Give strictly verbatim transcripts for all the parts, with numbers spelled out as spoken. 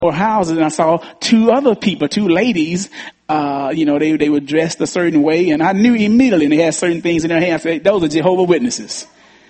or houses, and I saw two other people, two ladies. Uh, you know, they they were dressed a certain way, and I knew immediately. And they had certain things in their hands. I said, those are Jehovah's Witnesses.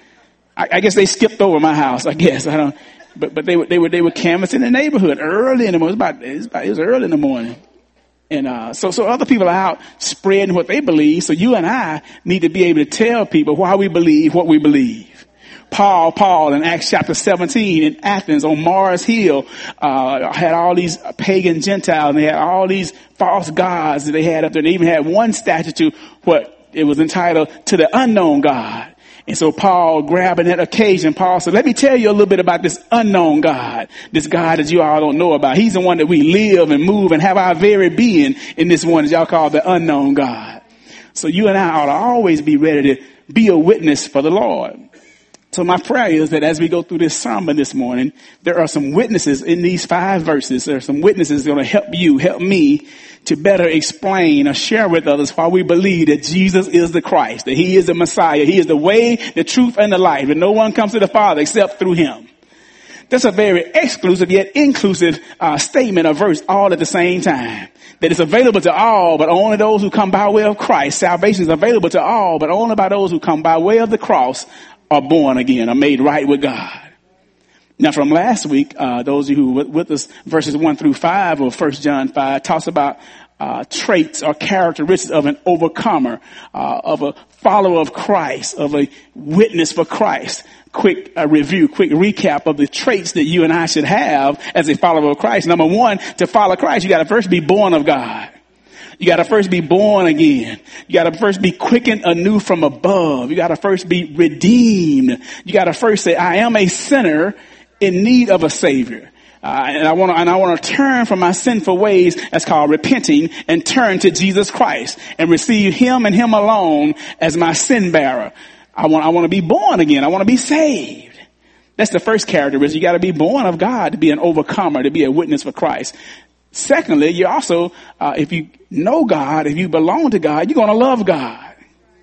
I, I guess they skipped over my house. I guess I don't. But but they were they were they were canvassing the neighborhood early in the morning. It was about it was, about, it was early in the morning, and uh, so so other people are out spreading what they believe. So you and I need to be able to tell people why we believe what we believe. Paul, Paul in Acts chapter seventeen in Athens on Mars Hill, uh, had all these pagan Gentiles, and they had all these false gods that they had up there. They even had one statue to what it was entitled to the unknown God. And so Paul, grabbing that occasion, Paul said, let me tell you a little bit about this unknown God, this God that you all don't know about. He's the one that we live and move and have our very being in, this one that y'all call the unknown God. So you and I ought to always be ready to be a witness for the Lord. So my prayer is that as we go through this sermon this morning, there are some witnesses in these five verses. There are some witnesses that are going to help you, help me to better explain or share with others why we believe that Jesus is the Christ, that he is the Messiah. He is the way, the truth, and the life. And no one comes to the Father except through him. That's a very exclusive yet inclusive uh, statement or verse all at the same time. That it's available to all, but only those who come by way of Christ. Salvation is available to all, but only by those who come by way of the cross are born again, are made right with God. Now from last week, uh, those of you who were with us, verses one through five of First John five talks about uh, traits or characteristics of an overcomer, uh, of a follower of Christ, of a witness for Christ. Quick uh, review, quick recap of the traits that you and I should have as a follower of Christ. Number one, to follow Christ, you got to first be born of God. You got to first be born again. You got to first be quickened anew from above. You got to first be redeemed. You got to first say, I am a sinner in need of a savior. Uh, and I want to, and I want to turn from my sinful ways, that's called repenting, and turn to Jesus Christ and receive him and him alone as my sin bearer. I want, I want to be born again. I want to be saved. That's the first characteristic. You got to be born of God to be an overcomer, to be a witness for Christ. Secondly, you also, uh, if you know God, if you belong to God, you're going to love God.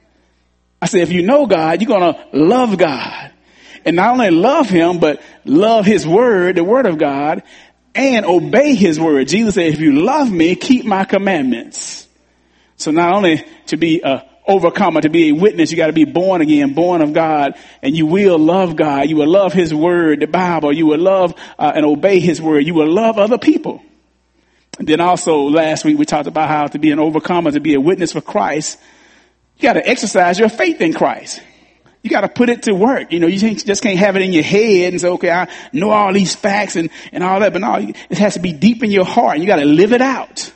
I said, if you know God, you're going to love God. And not only love him, but love his word, the word of God, and obey his word. Jesus said, if you love me, keep my commandments. So not only to be a overcomer, to be a witness, you got to be born again, born of God, and you will love God. You will love his word, the Bible. You will love uh, and obey his word. You will love other people. And then also last week we talked about how to be an overcomer, to be a witness for Christ. You got to exercise your faith in Christ. You got to put it to work. You know, you just can't have it in your head and say, okay, I know all these facts and, and all that. But no, it has to be deep in your heart. You got to live it out.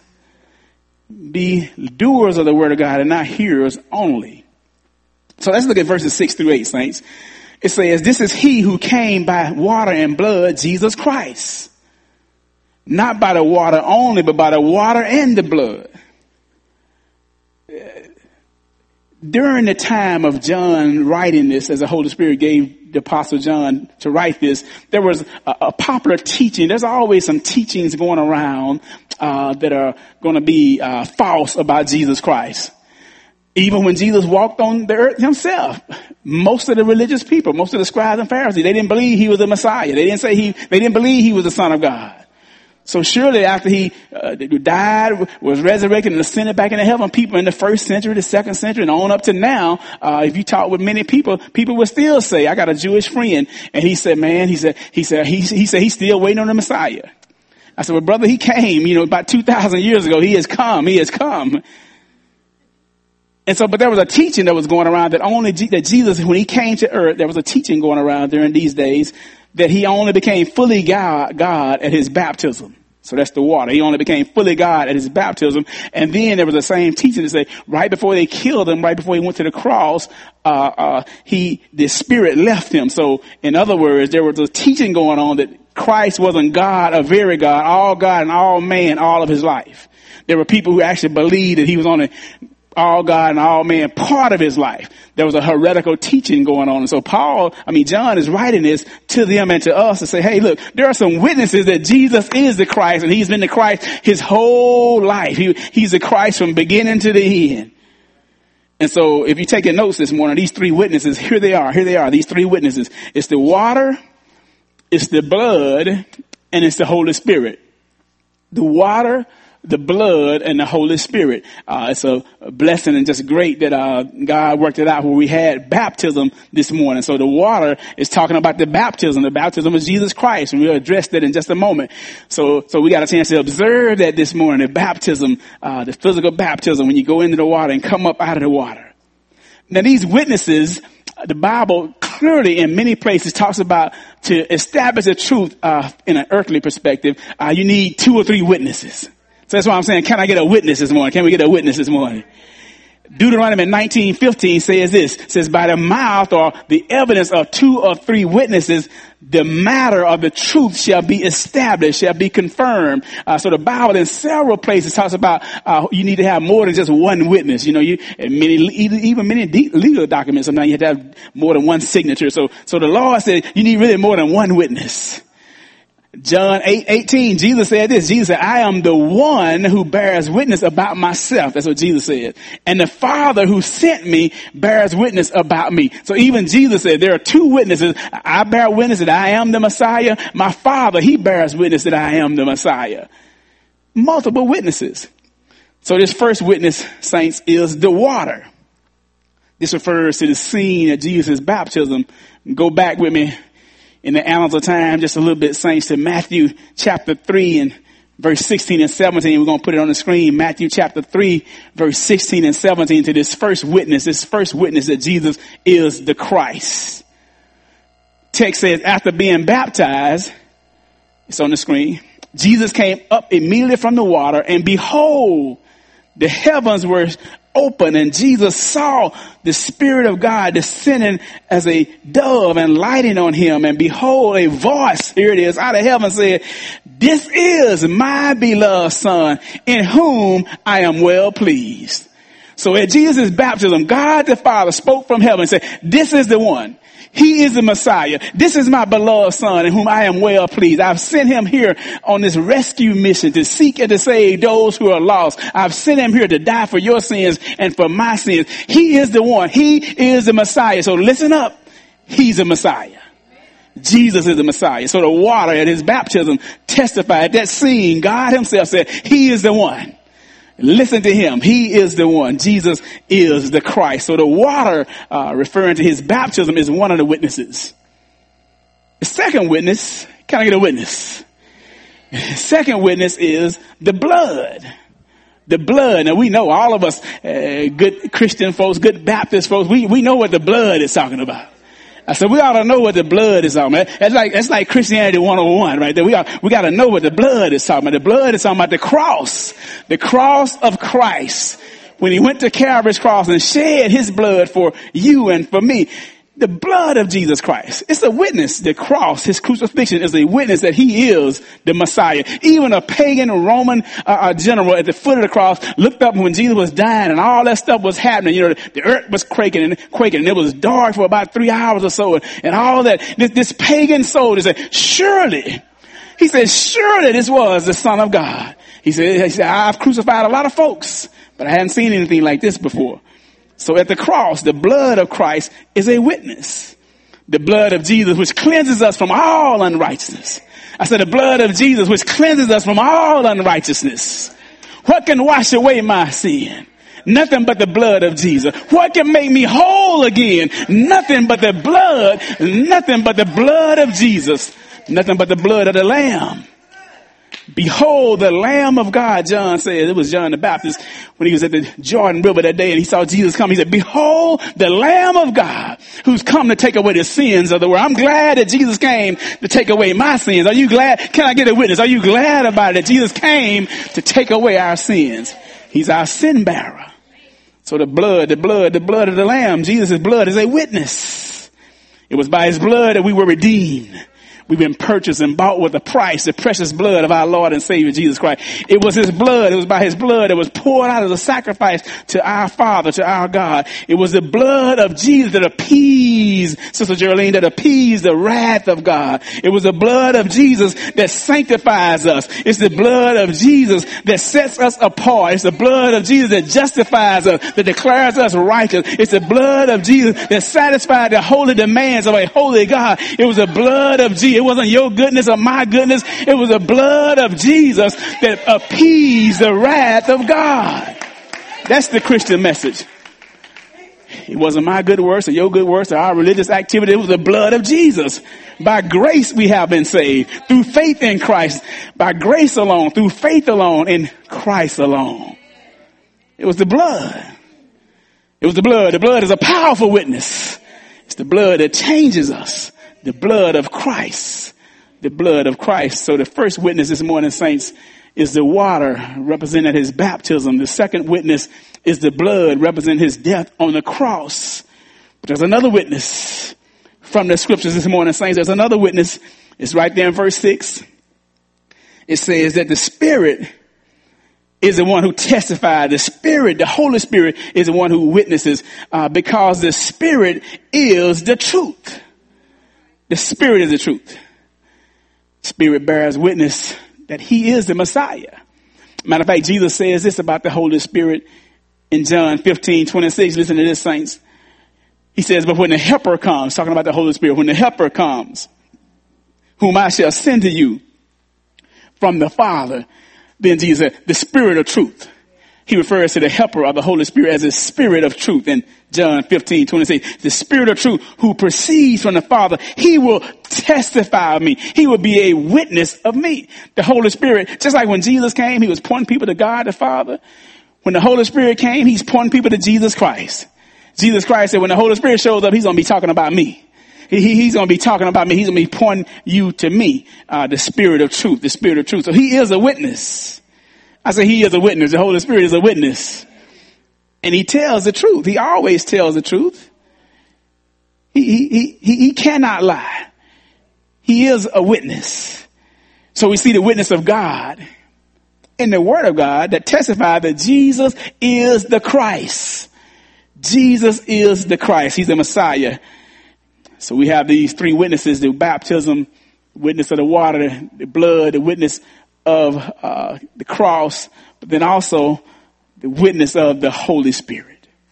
Be doers of the word of God and not hearers only. So let's look at verses six through eight, saints. It says, this is he who came by water and blood, Jesus Christ. Not by the water only, but by the water and the blood. During the time of John writing this, as the Holy Spirit gave the Apostle John to write this, there was a, a popular teaching. There's always some teachings going around uh, that are going to be uh, false about Jesus Christ. Even when Jesus walked on the earth himself, most of the religious people, most of the scribes and Pharisees, they didn't believe he was the Messiah. They didn't say he, they didn't believe he was the Son of God. So surely after he uh, died, was resurrected and ascended back into heaven, people in the first century, the second century, and on up to now, uh, if you talk with many people, people will still say, I got a Jewish friend. And he said, man, he said, he said, he, he said, he's still waiting on the Messiah. I said, well, brother, he came, you know, about two thousand years ago. He has come. He has come. And so, but there was a teaching that was going around that only, G- that Jesus, when he came to earth, there was a teaching going around during these days that he only became fully God, God at his baptism. So that's the water. He only became fully God at his baptism. And then there was the same teaching to say right before they killed him, right before he went to the cross, uh, uh, he, the spirit left him. So in other words, there was a teaching going on that Christ wasn't God, a very God, all God and all man, all of his life. There were people who actually believed that he was only all God and all man part of his life. There was a heretical teaching going on. And so Paul, I mean, John is writing this to them and to us to say, hey, look, there are some witnesses that Jesus is the Christ, and he's been the Christ his whole life. He, he's the Christ from beginning to the end. And so if you're taking notes this morning, these three witnesses, here they are, here they are, these three witnesses. It's the water, it's the blood, and it's the Holy Spirit. The water, the blood, and the Holy Spirit. Uh, it's a, a blessing and just great that uh, God worked it out where we had baptism this morning. So the water is talking about the baptism. The baptism of Jesus Christ, and we'll address that in just a moment. So, so we got a chance to observe that this morning. The baptism, uh, the physical baptism, when you go into the water and come up out of the water. Now, these witnesses, the Bible clearly in many places talks about to establish the truth uh, in an earthly perspective, uh, you need two or three witnesses. So that's why I'm saying, can I get a witness this morning? Can we get a witness this morning? Deuteronomy nineteen fifteen says this, says by the mouth or the evidence of two or three witnesses, the matter of the truth shall be established, shall be confirmed. Uh, so the Bible in several places talks about uh, you need to have more than just one witness. You know, you many even many legal documents, sometimes you have to have more than one signature. So, so the Lord said you need really more than one witness. John eight eighteen, Jesus said this. Jesus said, I am the one who bears witness about myself. That's what Jesus said. And the Father who sent me bears witness about me. So even Jesus said there are two witnesses. I bear witness that I am the Messiah. My Father, he bears witness that I am the Messiah. Multiple witnesses. So this first witness, saints, is the water. This refers to the scene at Jesus' baptism. Go back with me in the annals of time, just a little bit, saints, to Matthew chapter three and verse sixteen and seventeen. We're going to put it on the screen. Matthew chapter three, verse sixteen and seventeen, to this first witness, this first witness that Jesus is the Christ. Text says, after being baptized, it's on the screen, Jesus came up immediately from the water, and behold, the heavens were open, and Jesus saw the Spirit of God descending as a dove and lighting on him. And behold, a voice, here it is, out of heaven said, this is my beloved Son, in whom I am well pleased. So at Jesus' baptism, God the Father spoke from heaven and said, this is the one. He is the Messiah. This is my beloved Son in whom I am well pleased. I've sent him here on this rescue mission to seek and to save those who are lost. I've sent him here to die for your sins and for my sins. He is the one. He is the Messiah. So listen up. He's the Messiah. Jesus is the Messiah. So the water at his baptism testified that scene. God himself said, he is the one. Listen to him. He is the one. Jesus is the Christ. So the water, uh, referring to his baptism, is one of the witnesses. The second witness, can I get a witness? The second witness is the blood. The blood. Now we know, all of us, uh, good Christian folks, good Baptist folks, we, we know what the blood is talking about. I said, we ought to know what the blood is talking about. That's like, that's like Christianity one oh one right there. We got, we got to know what the blood is talking about. The blood is talking about the cross, the cross of Christ. When he went to Calvary's cross and shed his blood for you and for me. The blood of Jesus Christ. It's a witness. The cross, his crucifixion, is a witness that he is the Messiah. Even a pagan Roman uh, general at the foot of the cross looked up when Jesus was dying and all that stuff was happening. You know, the, the earth was quaking and quaking, and it was dark for about three hours or so, and, and all that. This, this pagan soldier said, surely, he said, surely this was the Son of God. He said, he said, I've crucified a lot of folks, but I hadn't seen anything like this before. So at the cross, the blood of Christ is a witness. The blood of Jesus, which cleanses us from all unrighteousness. I said the blood of Jesus, which cleanses us from all unrighteousness. What can wash away my sin? Nothing but the blood of Jesus. What can make me whole again? Nothing but the blood, nothing but the blood of Jesus. Nothing but the blood of the Lamb. Behold the Lamb of God, John said. It was John the Baptist when he was at the Jordan River that day and he saw Jesus come. He said, behold the Lamb of God who's come to take away the sins of the world. I'm glad that Jesus came to take away my sins. Are you glad? Can I get a witness? Are you glad about it that Jesus came to take away our sins? He's our sin bearer. So the blood, the blood, the blood of the Lamb, Jesus' blood is a witness. It was by his blood that we were redeemed. We've been purchased and bought with a price, the precious blood of our Lord and Savior Jesus Christ. It was his blood. It was by his blood that was poured out as a sacrifice to our Father, to our God. It was the blood of Jesus that appeased, Sister Geraldine, that appeased the wrath of God. It was the blood of Jesus that sanctifies us. It's the blood of Jesus that sets us apart. It's the blood of Jesus that justifies us, that declares us righteous. It's the blood of Jesus that satisfies the holy demands of a holy God. It was the blood of Jesus. It It wasn't your goodness or my goodness. It was the blood of Jesus that appeased the wrath of God. That's the Christian message. It wasn't my good works or your good works or our religious activity. It was the blood of Jesus. By grace we have been saved through faith in Christ. By grace alone, through faith alone, in Christ alone. It was the blood. It was the blood. The blood is a powerful witness. It's the blood that changes us. The blood of Christ. The blood of Christ. So the first witness this morning, saints, is the water representing his baptism. The second witness is the blood representing his death on the cross. But there's another witness from the scriptures this morning, saints. There's another witness. It's right there in verse six. It says that the Spirit is the one who testified. The Spirit, the Holy Spirit, is the one who witnesses, uh, because the Spirit is the truth. The Spirit is the truth. Spirit bears witness that he is the Messiah. Matter of fact, Jesus says this about the Holy Spirit in John fifteen twenty-six. Listen to this, saints. He says, but when the Helper comes, talking about the Holy Spirit, when the Helper comes, whom I shall send to you from the Father, then Jesus said, the Spirit of truth. He refers to the Helper of the Holy Spirit as the Spirit of truth in John fifteen twenty-six. The Spirit of truth who proceeds from the Father, he will testify of me. He will be a witness of me. The Holy Spirit, just like when Jesus came, he was pointing people to God the Father. When the Holy Spirit came, he's pointing people to Jesus Christ. Jesus Christ said when the Holy Spirit shows up, he's going to be talking about me. He, he's going to be talking about me. He's going to be pointing you to me, uh, the Spirit of truth, the Spirit of truth. So he is a witness. I say he is a witness. The Holy Spirit is a witness. And he tells the truth. He always tells the truth. He, he, he, he cannot lie. He is a witness. So we see the witness of God in the Word of God that testifies that Jesus is the Christ. Jesus is the Christ. He's the Messiah. So we have these three witnesses: the baptism, witness of the water, the blood, the witness of uh, the cross, but then also the witness of the Holy Spirit.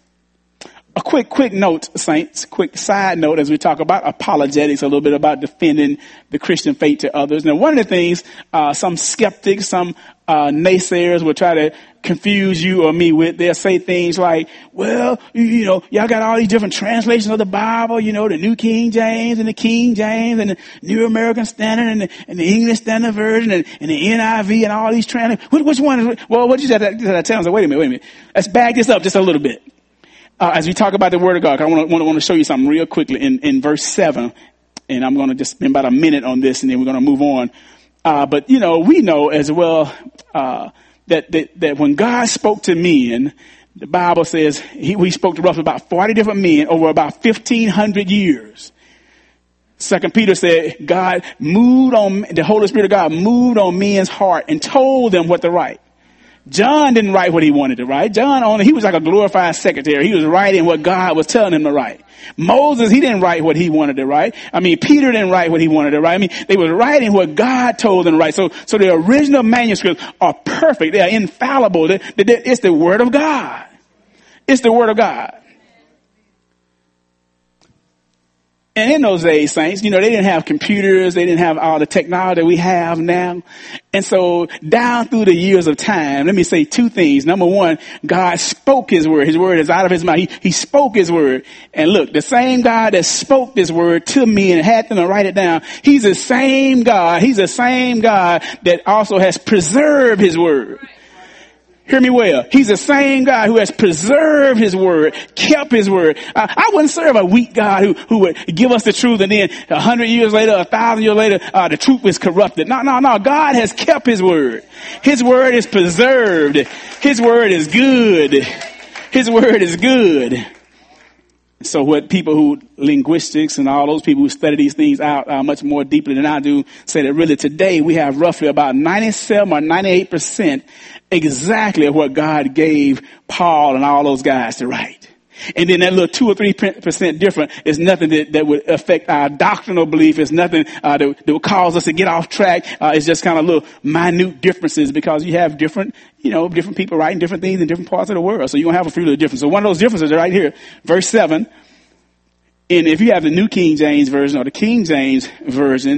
A quick, quick note, saints, quick side note as we talk about apologetics, a little bit about defending the Christian faith to others. Now, one of the things uh, some skeptics, some uh, naysayers will try to confuse you or me with, they'll say things like, well, you, you know, y'all got all these different translations of the Bible, you know, the New King James and the King James and the New American Standard and the, and the English Standard Version and, and the N I V and all these translations. Which, which one is, well, what did you say? I tell them, wait a minute, wait a minute. Let's back this up just a little bit. Uh, as we talk about the Word of God, I want to want to show you something real quickly in, in verse seven, and I'm going to just spend about a minute on this, and then we're going to move on. Uh, but you know, we know as well uh, that, that that when God spoke to men, the Bible says he, he spoke to roughly about forty different men over about fifteen hundred years. Second Peter said God moved on, the Holy Spirit of God moved on men's heart and told them what to write. John didn't write what he wanted to write. John only, he was like a glorified secretary. He was writing what God was telling him to write. Moses, he didn't write what he wanted to write. I mean, Peter didn't write what he wanted to write. I mean, they were writing what God told them to write. So, so the original manuscripts are perfect. They are infallible. They, they, they, it's the Word of God. It's the Word of God. And in those days, saints, you know, they didn't have computers. They didn't have all the technology we have now. And so down through the years of time, let me say two things. Number one, God spoke his word. His word is out of his mouth. He, he spoke his word. And look, the same God that spoke this word to me and had them to write it down, he's the same God. He's the same God that also has preserved his word. Hear me well. He's the same God who has preserved his word, kept his word. Uh, I wouldn't serve a weak God who, who would give us the truth and then a hundred years later, a thousand years later, uh, the truth is corrupted. No, no, no. God has kept his word. His word is preserved. His word is good. His word is good. So what people who linguistics and all those people who study these things out uh, much more deeply than I do say that really today we have roughly about ninety-seven or ninety-eight percent exactly of what God gave Paul and all those guys to write. And then that little two or three percent different is nothing that, that would affect our doctrinal belief. It's nothing uh, that, that would cause us to get off track. Uh, it's just kind of little minute differences because you have different, you know, different people writing different things in different parts of the world. So you're going to have a few little differences. So one of those differences are right here, verse seven. And if you have the New King James Version or the King James Version,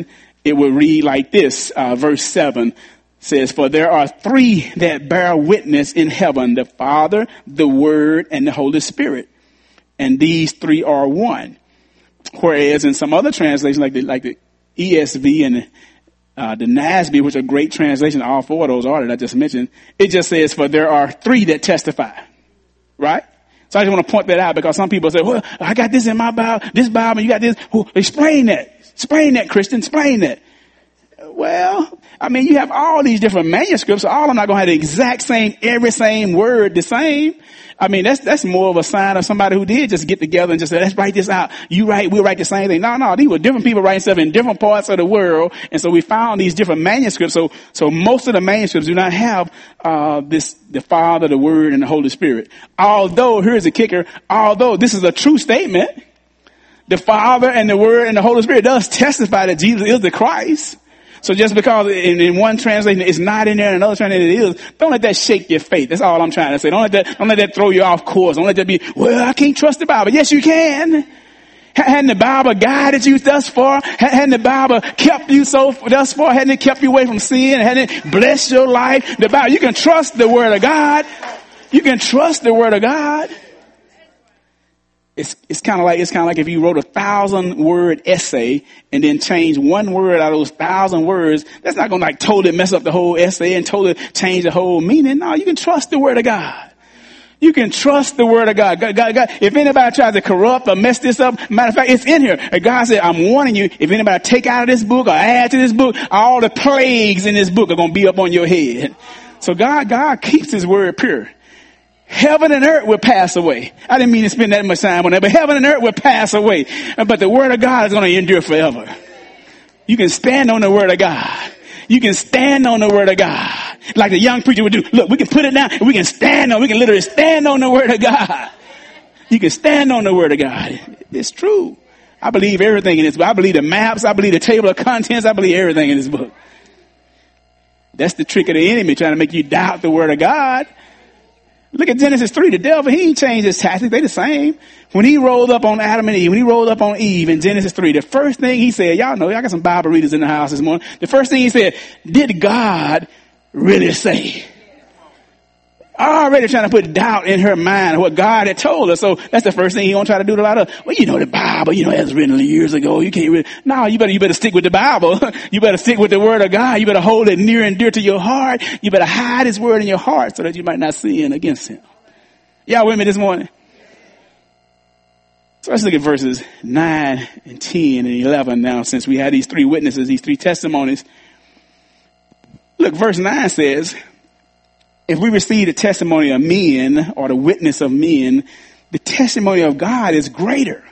it would read like this. Uh, verse seven says, for there are three that bear witness in heaven, the Father, the Word, and the Holy Spirit. And these three are one. Whereas in some other translations, like the, like the E S V and uh, the N A S B, which are great translations, all four of those are that I just mentioned, it just says, for there are three that testify. Right? So I just want to point that out because some people say, well, I got this in my Bible, this Bible, you got this. Well, explain that. Explain that, Christian. Explain that. Well, I mean, you have all these different manuscripts. So all of them not going to have the exact same, every same word the same. I mean, that's, that's more of a sign of somebody who did just get together and just say, let's write this out. You write, we'll write the same thing. No, no, these were different people writing stuff in different parts of the world. And so we found these different manuscripts. So, so most of the manuscripts do not have, uh, this, the Father, the Word, and the Holy Spirit. Although, here's the kicker, although this is a true statement, the Father and the Word and the Holy Spirit does testify that Jesus is the Christ. So just because in, in one translation it's not in there and another translation it is, don't let that shake your faith. That's all I'm trying to say. Don't let that, don't let that throw you off course. Don't let that be, well, I can't trust the Bible. Yes, you can. Hadn't the Bible guided you thus far? Hadn't the Bible kept you so thus far? Hadn't it kept you away from sin? Hadn't it blessed your life? The Bible, you can trust the Word of God. You can trust the Word of God. It's, it's kind of like, it's kind of like if you wrote a thousand word essay and then change one word out of those thousand words. That's not going to like totally mess up the whole essay and totally change the whole meaning. No, you can trust the Word of God. You can trust the Word of God. God, God, God. If anybody tries to corrupt or mess this up, matter of fact, it's in here. And God said, I'm warning you, if anybody take out of this book or add to this book, all the plagues in this book are going to be up on your head. So God, God keeps His Word pure. Heaven and earth will pass away. I didn't mean to spend that much time on that, but heaven and earth will pass away. But the Word of God is going to endure forever. You can stand on the Word of God. You can stand on the Word of God. Like the young preacher would do. Look, we can put it down and we can stand on, we can literally stand on the Word of God. You can stand on the Word of God. It's true. I believe everything in this book. I believe the maps. I believe the table of contents. I believe everything in this book. That's the trick of the enemy, trying to make you doubt the Word of God. Look at Genesis three. The devil, he ain't changed his tactics. They the same. When he rolled up on Adam and Eve, when he rolled up on Eve in Genesis three, the first thing he said, y'all know, y'all got some Bible readers in the house this morning. The first thing he said, did God really say? Already trying to put doubt in her mind of what God had told her. So that's the first thing he gonna try to do to a lot of, well, you know, the Bible, you know, it was written years ago. You can't really, no, you better, you better stick with the Bible. You better stick with the Word of God. You better hold it near and dear to your heart. You better hide His Word in your heart so that you might not sin against Him. Y'all with me this morning? So let's look at verses nine and ten and eleven now, since we had these three witnesses, these three testimonies. Look, verse nine says, if we receive the testimony of men or the witness of men, the testimony of God is greater.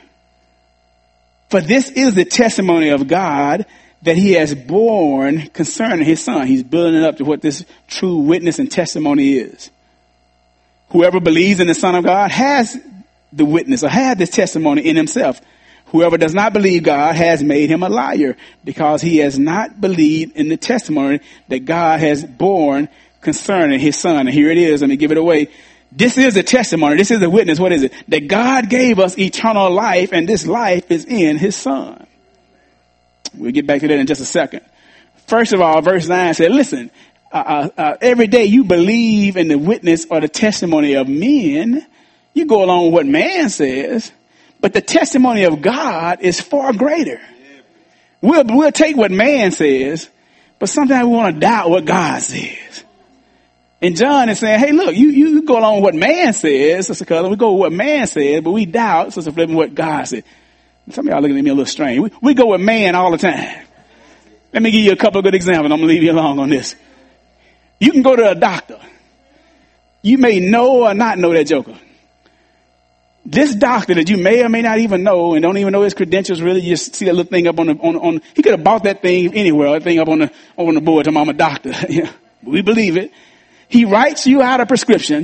For this is the testimony of God that He has borne concerning His Son. He's building it up to what this true witness and testimony is. Whoever believes in the Son of God has the witness or has this testimony in himself. Whoever does not believe God has made him a liar, because he has not believed in the testimony that God has borne concerning His Son. And here it is. Let me give it away. This is a testimony. This is a witness. What is it? That God gave us eternal life, and this life is in His Son. We'll get back to that in just a second. First of all, verse nine said, listen, uh, uh, every day you believe in the witness or the testimony of men. You go along with what man says, but the testimony of God is far greater. We'll, we'll take what man says, but sometimes we want to doubt what God says. And John is saying, hey, look, you, you go along with what man says, Sister Cullen. We go with what man said, but we doubt, Sister Flippin, what God said. Some of y'all looking at me a little strange. We, we go with man all the time. Let me give you a couple of good examples. I'm going to leave you alone on this. You can go to a doctor. You may know or not know that joker. This doctor that you may or may not even know and don't even know his credentials, really, you just see that little thing up on the, on, on, he could have bought that thing anywhere, that thing up on the, on the board, I'm a doctor. Yeah, we believe it. He writes you out a prescription.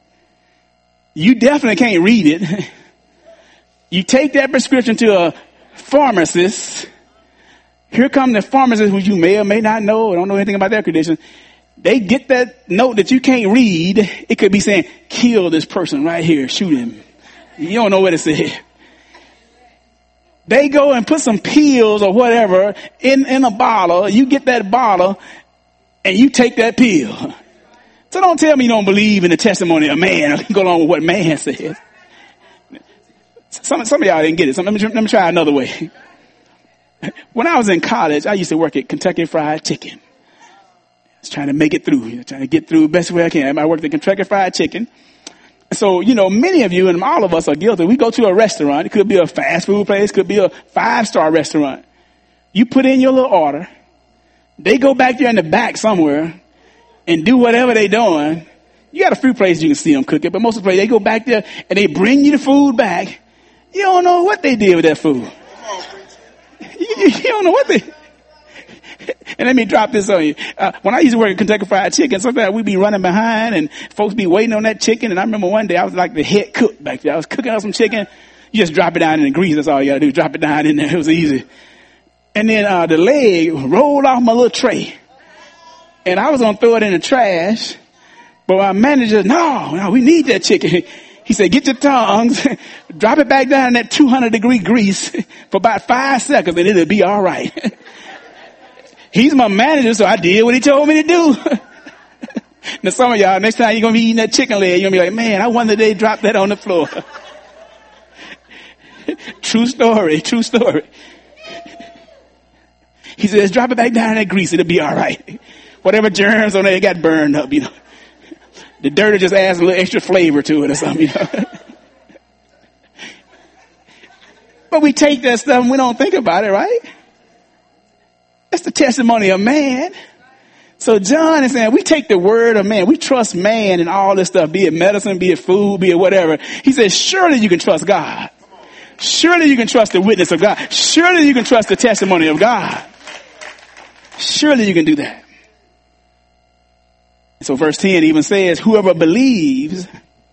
You definitely can't read it. You take that prescription to a pharmacist. Here come the pharmacist, who you may or may not know or don't know anything about their credentials. They get that note that you can't read. It could be saying, kill this person right here, shoot him. You don't know what it said. They go and put some pills or whatever in, in a bottle. You get that bottle and you take that pill. So don't tell me you don't believe in the testimony of man. Go along with what man says. Some, some of y'all didn't get it. So let me, let me try another way. When I was in college, I used to work at Kentucky Fried Chicken. I was trying to make it through, you know, trying to get through the best way I can. I worked at Kentucky Fried Chicken. So, you know, many of you and all of us are guilty. We go to a restaurant. It could be a fast food place. It could be a five-star restaurant. You put in your little order. They go back there in the back somewhere and do whatever they're doing. You got a few places you can see them cooking, but most of the places, they go back there and they bring you the food back. You don't know what they did with that food. You, you don't know what they... And let me drop this on you. Uh, when I used to work at Kentucky Fried Chicken, sometimes we'd be running behind and folks be waiting on that chicken. And I remember one day I was like the head cook back there. I was cooking up some chicken. You just drop it down in the grease. That's all you got to do. Drop it down in there. It was easy. And then uh, the leg rolled off my little tray. And I was going to throw it in the trash. But my manager, no, no, we need that chicken. He said, get your tongs, drop it back down in that two hundred degree grease for about five seconds and it'll be all right. He's my manager, so I did what he told me to do. Now some of y'all, next time you're going to be eating that chicken leg, you're going to be like, man, I wonder they dropped that on the floor. True story, true story. He says, drop it back down in that grease, it'll be all right. Whatever germs on there got burned up, you know. The dirt just adds a little extra flavor to it or something, you know. But we take that stuff and we don't think about it, right? That's the testimony of man. So John is saying we take the word of man. We trust man and all this stuff, be it medicine, be it food, be it whatever. He says, surely you can trust God. Surely you can trust the witness of God. Surely you can trust the testimony of God. Surely you can do that. So verse ten even says, whoever believes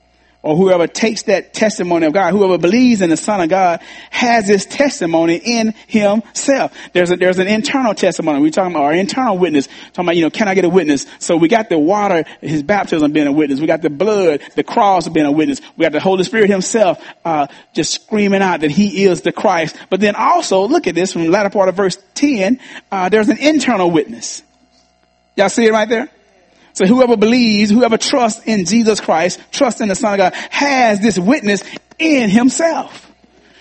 or whoever takes that testimony of God, whoever believes in the Son of God has this testimony in himself. There's a, there's an internal testimony. We're talking about our internal witness. Talking about, you know, can I get a witness? So we got the water, his baptism being a witness. We got the blood, the cross being a witness. We got the Holy Spirit himself, uh, just screaming out that he is the Christ. But then also, look at this from the latter part of verse ten, uh, there's an internal witness. Y'all see it right there? So whoever believes, whoever trusts in Jesus Christ, trusts in the Son of God, has this witness in himself.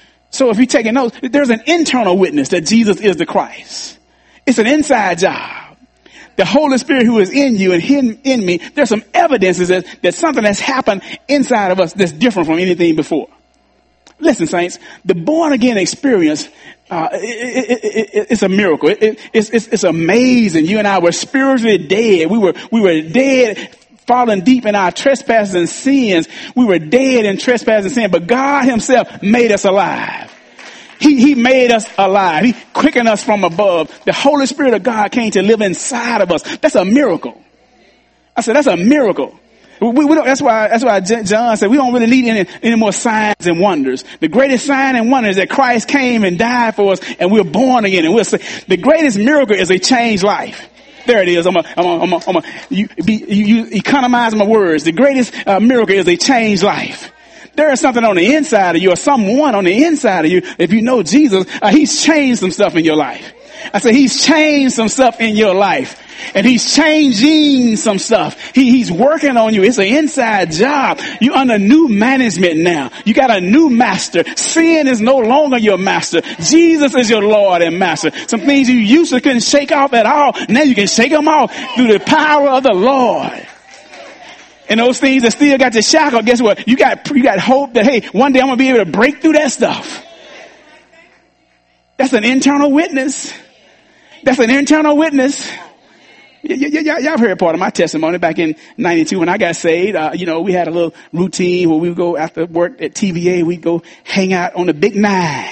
So if you're taking notes, there's an internal witness that Jesus is the Christ. It's an inside job. The Holy Spirit who is in you and hidden in me, there's some evidences that, that something has happened inside of us that's different from anything before. Listen, saints, the born again experience, uh, it, it, it, it, it's a miracle. It, it, it's, it's, it's amazing. You and I were spiritually dead. We were, we were dead, falling deep in our trespasses and sins. We were dead in trespasses and sin, but God himself made us alive. He, he made us alive. He quickened us from above. The Holy Spirit of God came to live inside of us. That's a miracle. I said, that's a miracle. We, we don't, that's why, that's why John said we don't really need any, any more signs and wonders. The greatest sign and wonder is that Christ came and died for us and we're born again. And we'll say the greatest miracle is a changed life. There it is. I'm a, I'm a, I'm a, I'm a you, be, you, you economize my words. The greatest uh, miracle is a changed life. There is something on the inside of you or someone on the inside of you. If you know Jesus, uh, he's changed some stuff in your life. I said he's changed some stuff in your life. And he's changing some stuff. He, he's working on you. It's an inside job. You're under new management now. You got a new master. Sin is no longer your master. Jesus is your Lord and master. Some things you used to couldn't shake off at all. Now you can shake them off through the power of the Lord. And those things that still got you shackled, guess what? You got, you got hope that, hey, one day I'm going to be able to break through that stuff. That's an internal witness. That's an internal witness. Y- y- y- y'all heard part of my testimony back in ninety-two when I got saved. Uh, you know, we had a little routine where we would go after work at T V A. We'd go hang out on the Big Nine.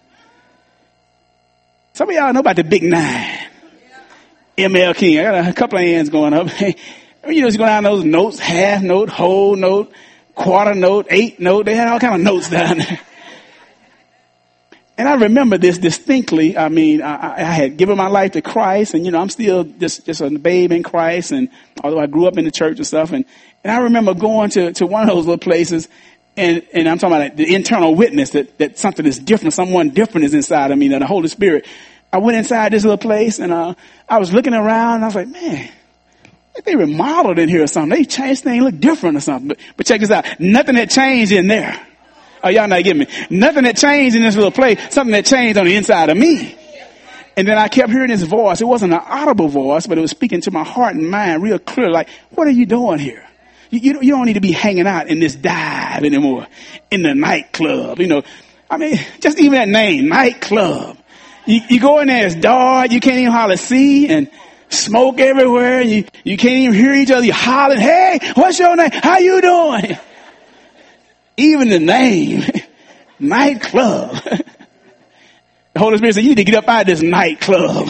Some of y'all know about the Big Nine. M L King. I got a couple of hands going up. You know, it's going down those notes, half note, whole note, quarter note, eight note. They had all kind of notes down there. And I remember this distinctly. I mean, I, I had given my life to Christ, and you know, I'm still just just a babe in Christ. And although I grew up in the church and stuff, and and I remember going to to one of those little places, And, and I'm talking about like the internal witness that, that something is different. Someone different is inside of me, that the Holy Spirit. I went inside this little place and, uh, I was looking around and I was like, man, they remodeled in here or something. They changed things, look different or something. But, but check this out. Nothing had changed in there. Oh, y'all not getting me. Nothing had changed in this little place. Something that changed on the inside of me. And then I kept hearing this voice. It wasn't an audible voice, but it was speaking to my heart and mind real clear. Like, what are you doing here? You, you, you don't need to be hanging out in this dive anymore. In the nightclub. You know, I mean, just even that name, nightclub. You, you go in there, it's dark. You can't even hardly see and smoke everywhere. You, you can't even hear each other. You're hollering, hey, what's your name? How you doing? Even the name, nightclub. The Holy Spirit said, you need to get up out of this nightclub.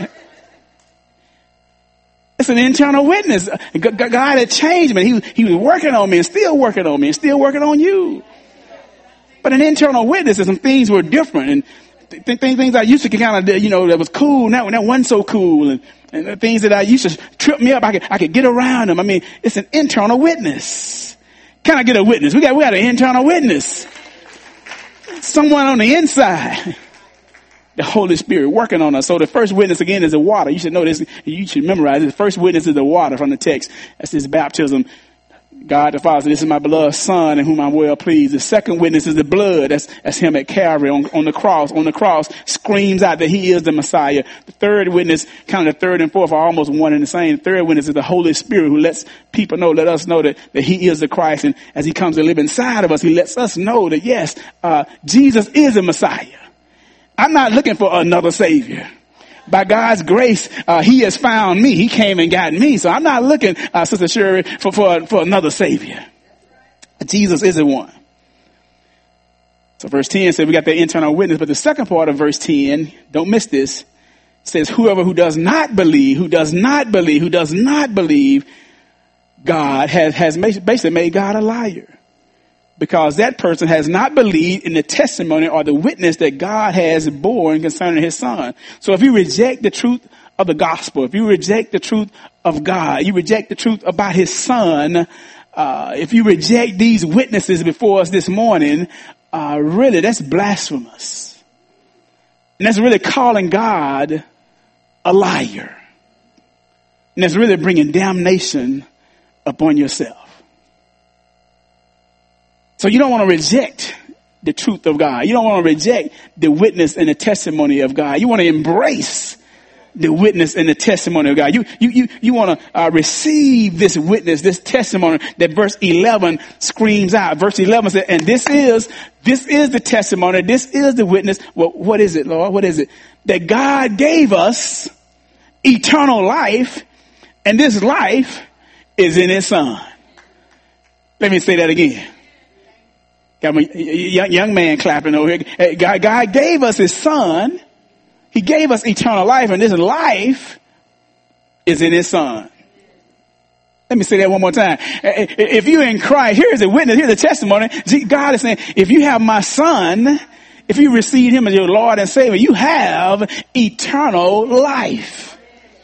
It's an internal witness. God had changed me. He, he was working on me and still working on me and still working on you. But an internal witness is some things were different. And th- th- things I used to kind of, you know, that was cool. Now that wasn't so cool. And, and the things that I used to trip me up, I could, I could get around them. I mean, it's an internal witness. Can I get a witness? We got, we got an internal witness. Someone on the inside. The Holy Spirit working on us. So the first witness again is the water. You should know this. You should memorize it. The first witness is the water from the text. That's this baptism. God the Father, this is my beloved Son in whom I'm well pleased. The second witness is the blood. That's, that's him at Calvary on, on the cross. On the cross screams out that he is the Messiah. The third witness, kind of the third and fourth are almost one and the same. The third witness is the Holy Spirit who lets people know, let us know that, that he is the Christ. And as he comes to live inside of us, he lets us know that yes, uh, Jesus is the Messiah. I'm not looking for another Savior. By God's grace, uh, he has found me. He came and got me. So I'm not looking, uh, Sister Sherry, for, for, for another Savior. Jesus is the one. So verse ten said we got the internal witness, but the second part of verse ten, don't miss this, says whoever who does not believe, who does not believe, who does not believe God has, has basically made God a liar. Because that person has not believed in the testimony or the witness that God has borne concerning his Son. So if you reject the truth of the gospel, if you reject the truth of God, you reject the truth about his Son, uh, if you reject these witnesses before us this morning, uh, really that's blasphemous. And that's really calling God a liar. And that's really bringing damnation upon yourself. So you don't want to reject the truth of God. You don't want to reject the witness and the testimony of God. You want to embrace the witness and the testimony of God. You, you, you, you want to uh, receive this witness, this testimony that verse eleven screams out. Verse eleven says, and this is, this is the testimony. This is the witness. Well, what is it, Lord? What is it? That God gave us eternal life, and this life is in his Son. Let me say that again. Got my young, young man clapping over here. God, God gave us his Son. He gave us eternal life, and this life is in his Son. Let me say that one more time. If you're in Christ, here's a witness, here's a testimony. God is saying, if you have my Son, if you receive him as your Lord and Savior, you have eternal life.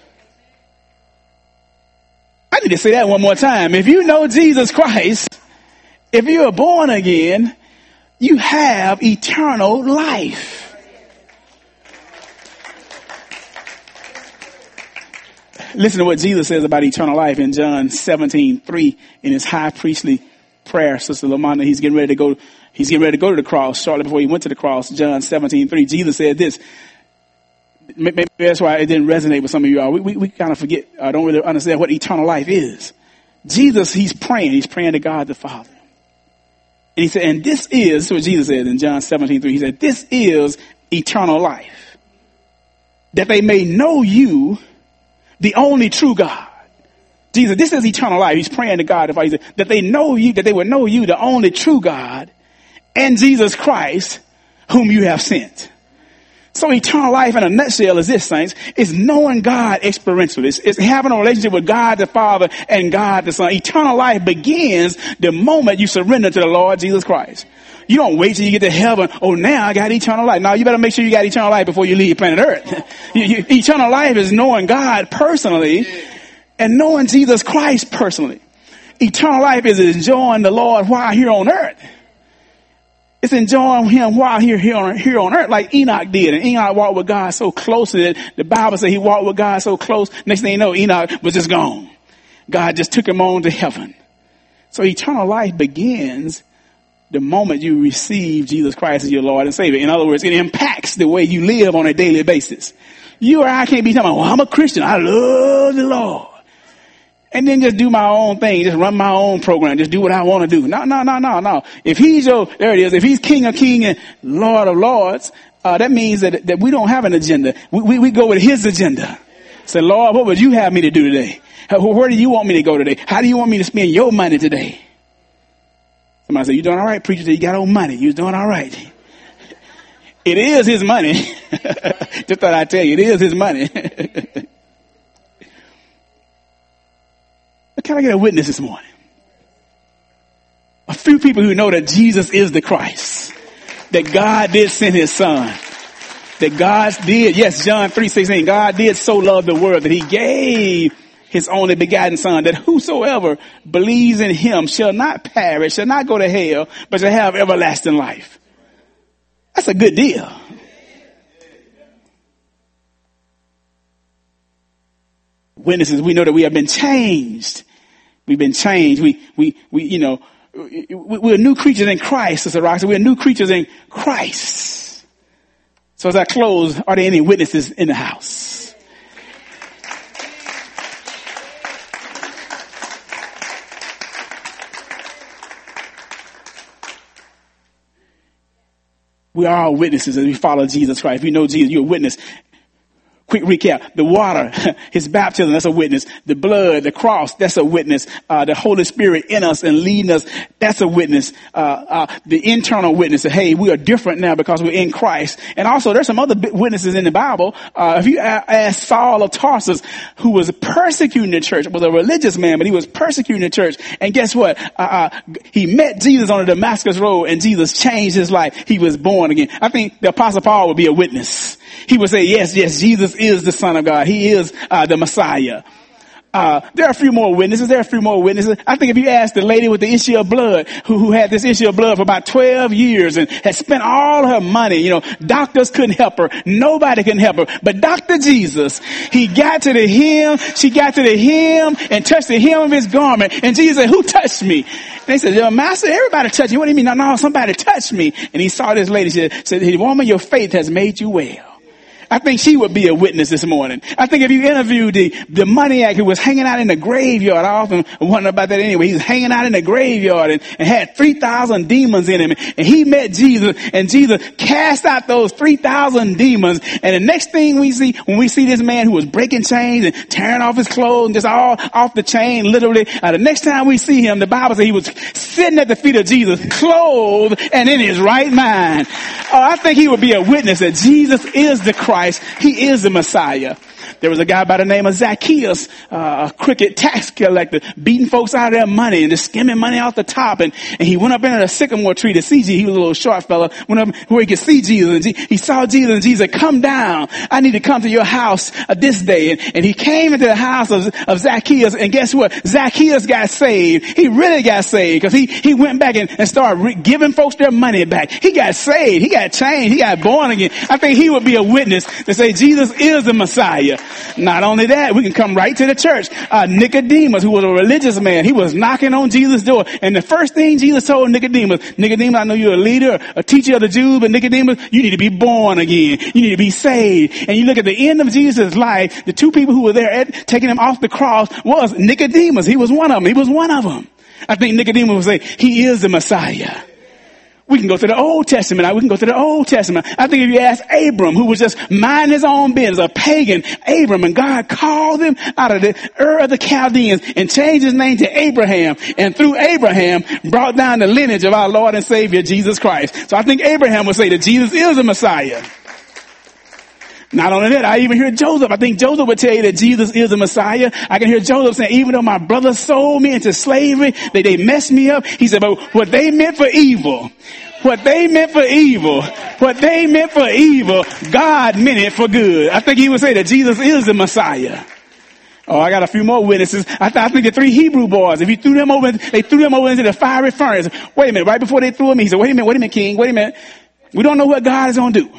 I need to say that one more time. If you know Jesus Christ, if you are born again, you have eternal life. Listen to what Jesus says about eternal life in John seventeen three in his high priestly prayer. Sister Lamonda, he's getting ready to go, he's getting ready to go to the cross shortly before he went to the cross. John seventeen three, Jesus said this. Maybe that's why it didn't resonate with some of you all. We, we, we kind of forget, I uh, don't really understand what eternal life is. Jesus, he's praying, he's praying to God the Father. And he said, and this is, this is what Jesus said in John seventeen three. He said, this is eternal life, that they may know you, the only true God. Jesus, this is eternal life. He's praying to God the Father. He said, that they know you, that they would know you, the only true God, and Jesus Christ, whom you have sent. So eternal life in a nutshell is this, saints, is knowing God experientially. It's, it's having a relationship with God the Father and God the Son. Eternal life begins the moment you surrender to the Lord Jesus Christ. You don't wait till you get to heaven. Oh, now I got eternal life. No, you better make sure you got eternal life before you leave planet Earth. you, you, eternal life is knowing God personally and knowing Jesus Christ personally. Eternal life is enjoying the Lord while here on earth. It's enjoying him while here, here on, here on earth, like Enoch did. And Enoch walked with God so closely that the Bible said he walked with God so close. Next thing you know, Enoch was just gone. God just took him on to heaven. So eternal life begins the moment you receive Jesus Christ as your Lord and Savior. In other words, it impacts the way you live on a daily basis. You or I can't be talking about, well, I'm a Christian. I love the Lord. And then just do my own thing. Just run my own program. Just do what I want to do. No, no, no, no, no. If he's your, there it is. If he's King of Kings and Lord of Lords, uh, that means that, that we don't have an agenda. We, we, we go with his agenda. Say, Lord, what would you have me to do today? Where do you want me to go today? How do you want me to spend your money today? Somebody say, you doing all right, preacher? Say, you got old money. You doing all right. It is his money. Just thought I'd tell you, it is his money. Can I get a witness this morning? A few people who know that Jesus is the Christ. That God did send his son. That God did, yes, John three sixteen, God did so love the world that he gave his only begotten son, that whosoever believes in him shall not perish, shall not go to hell, but shall have everlasting life. That's a good deal. Witnesses, we know that we have been changed. We've been changed. We, we, we, you know, we're new creatures in Christ, Sister Roxy. We're new creatures in Christ. So as I close, are there any witnesses in the house? We are all witnesses as we follow Jesus Christ. If you know Jesus, you're a witness. Quick recap. The water, his baptism, that's a witness. The blood, the cross, that's a witness. Uh, the Holy Spirit in us and leading us, that's a witness. Uh, uh, the internal witness that, hey, we are different now because we're in Christ. And also there's some other witnesses in the Bible. Uh, if you ask Saul of Tarsus, who was persecuting the church, was a religious man, but he was persecuting the church. And guess what? Uh, uh, he met Jesus on the Damascus road and Jesus changed his life. He was born again. I think the Apostle Paul would be a witness. He would say, yes, yes, Jesus is the Son of God. He is uh, the Messiah. Uh, there are a few more witnesses. There are a few more witnesses. I think if you ask the lady with the issue of blood, who, who had this issue of blood for about twelve years and had spent all her money, you know, doctors couldn't help her. Nobody can help her. But Doctor Jesus, he got to the hem, she got to the hem and touched the hem of his garment. And Jesus said, who touched me? And they said, yo, Master, everybody touched you. What do you mean? No, no, somebody touched me. And he saw this lady. She said, said, woman, your faith has made you well. I think she would be a witness this morning. I think if you interviewed the, the maniac who was hanging out in the graveyard, I often wonder about that anyway. He was hanging out in the graveyard and, and had three thousand demons in him. And he met Jesus and Jesus cast out those three thousand demons. And the next thing we see, when we see this man who was breaking chains and tearing off his clothes and just all off the chain, literally, uh, the next time we see him, the Bible says he was sitting at the feet of Jesus, clothed and in his right mind. Oh, I think he would be a witness that Jesus is the Christ. He is the Messiah. There was a guy by the name of Zacchaeus, uh, a crooked tax collector, beating folks out of their money and just skimming money off the top. And, and he went up into a sycamore tree to see Jesus. He was a little short fella, went up where he could see Jesus. And he saw Jesus and Jesus said, come down. I need to come to your house uh, this day. And, and he came into the house of, of Zacchaeus. And guess what? Zacchaeus got saved. He really got saved because he, he went back and, and started re- giving folks their money back. He got saved. He got changed. He got born again. I think he would be a witness to say Jesus is the Messiah. Not only that, we can come right to the church. Uh, Nicodemus, who was a religious man, he was knocking on Jesus' door. And the first thing Jesus told Nicodemus, Nicodemus, I know you're a leader, a teacher of the Jews, but Nicodemus, you need to be born again. You need to be saved. And you look at the end of Jesus' life, the two people who were there at, taking him off the cross was Nicodemus. He was one of them. He was one of them. I think Nicodemus would say, he is the Messiah. We can go to the Old Testament. We can go to the Old Testament. I think if you ask Abram, who was just minding his own business, a pagan Abram, and God called him out of the Ur of the Chaldeans and changed his name to Abraham. And through Abraham, brought down the lineage of our Lord and Savior, Jesus Christ. So I think Abraham would say that Jesus is the Messiah. Not only that, I even hear Joseph. I think Joseph would tell you that Jesus is the Messiah. I can hear Joseph saying, even though my brothers sold me into slavery, they, they messed me up. He said, but what they meant for evil, what they meant for evil, what they meant for evil, God meant it for good. I think he would say that Jesus is the Messiah. Oh, I got a few more witnesses. I, th- I think the three Hebrew boys, if you threw them over, they threw them over into the fiery furnace. Wait a minute, right before they threw them, he said, wait a minute, wait a minute, king, wait a minute. We don't know what God is going to do.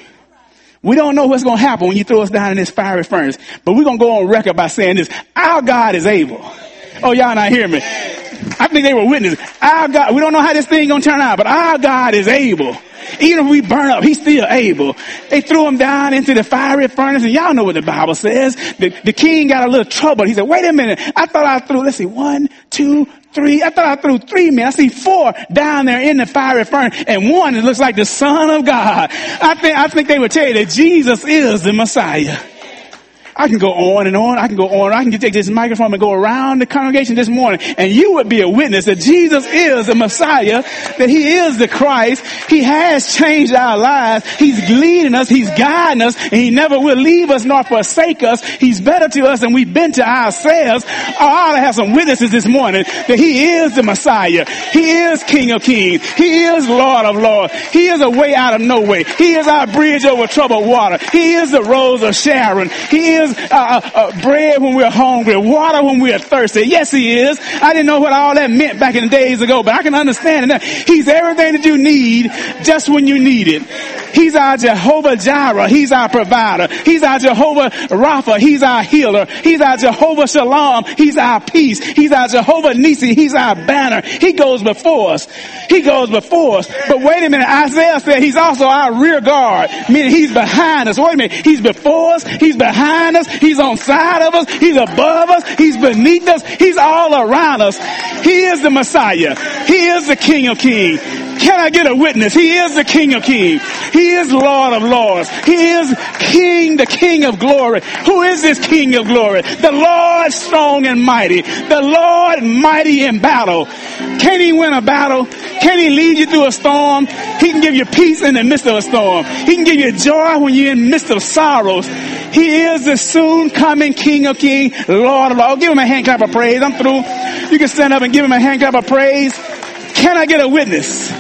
We don't know what's going to happen when you throw us down in this fiery furnace. But we're going to go on record by saying this. Our God is able. Oh, y'all not hearing me. I think they were witnesses. Our God, we don't know how this thing going to turn out, but our God is able. Even if we burn up, he's still able. They threw him down into the fiery furnace, and y'all know what the Bible says. The, the king got a little trouble. He said, wait a minute. I thought I threw, let's see, one, two, three. I thought I threw three men. I see four down there in the fiery furnace, and one that looks like the Son of God. I think, I think they would tell you that Jesus is the Messiah. I can go on and on. I can go on. I can take this microphone and go around the congregation this morning, and you would be a witness that Jesus is the Messiah, that he is the Christ. He has changed our lives. He's leading us. He's guiding us, and he never will leave us nor forsake us. He's better to us than we've been to ourselves. I ought to have some witnesses this morning that he is the Messiah. He is King of Kings. He is Lord of Lords. He is a way out of no way. He is our bridge over troubled water. He is the rose of Sharon. He is Uh, uh, uh, bread when we're hungry, water when we're thirsty. Yes, he is. I didn't know what all that meant back in the days ago, but I can understand it now. He's everything that you need just when you need it. He's our Jehovah Jireh. He's our provider. He's our Jehovah Rapha. He's our healer. He's our Jehovah Shalom. He's our peace. He's our Jehovah Nisi. He's our banner. He goes before us. He goes before us. But wait a minute. Isaiah said he's also our rear guard, meaning he's behind us. Wait a minute. He's before us. He's behind us. He's on side of us. He's above us. He's beneath us. He's all around us. He is the Messiah. He is the King of Kings. Can I get a witness? He is the King of Kings. He is Lord of Lords. He is King, the King of glory. Who is this King of glory? The Lord strong and mighty. The Lord mighty in battle. Can he win a battle? Can he lead you through a storm? He can give you peace in the midst of a storm. He can give you joy when you're in the midst of sorrows. He is the soon coming King of Kings, Lord of Lords. Give him a hand clap of praise. I'm through. You can stand up and give him a hand clap of praise. Can I get a witness?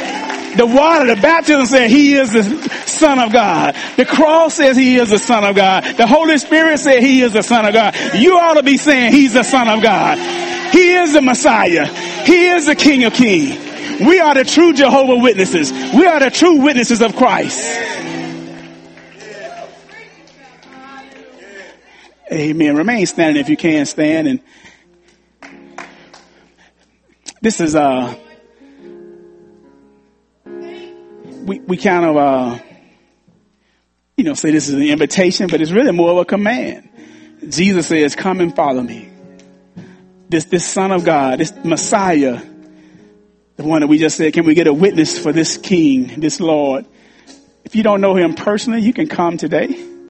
The water, the baptism said he is the Son of God. The cross says he is the Son of God. The Holy Spirit said he is the Son of God. You ought to be saying he's the Son of God. He is the Messiah. He is the King of Kings. We are the true Jehovah Witnesses. We are the true witnesses of Christ. Amen. Remain standing if you can stand. And this is uh we we kind of uh you know say this is an invitation, but it's really more of a command. Jesus says, "Come and follow me." This this Son of God, this Messiah, the one that we just said, can we get a witness for this King, this Lord? If you don't know him personally, you can come today.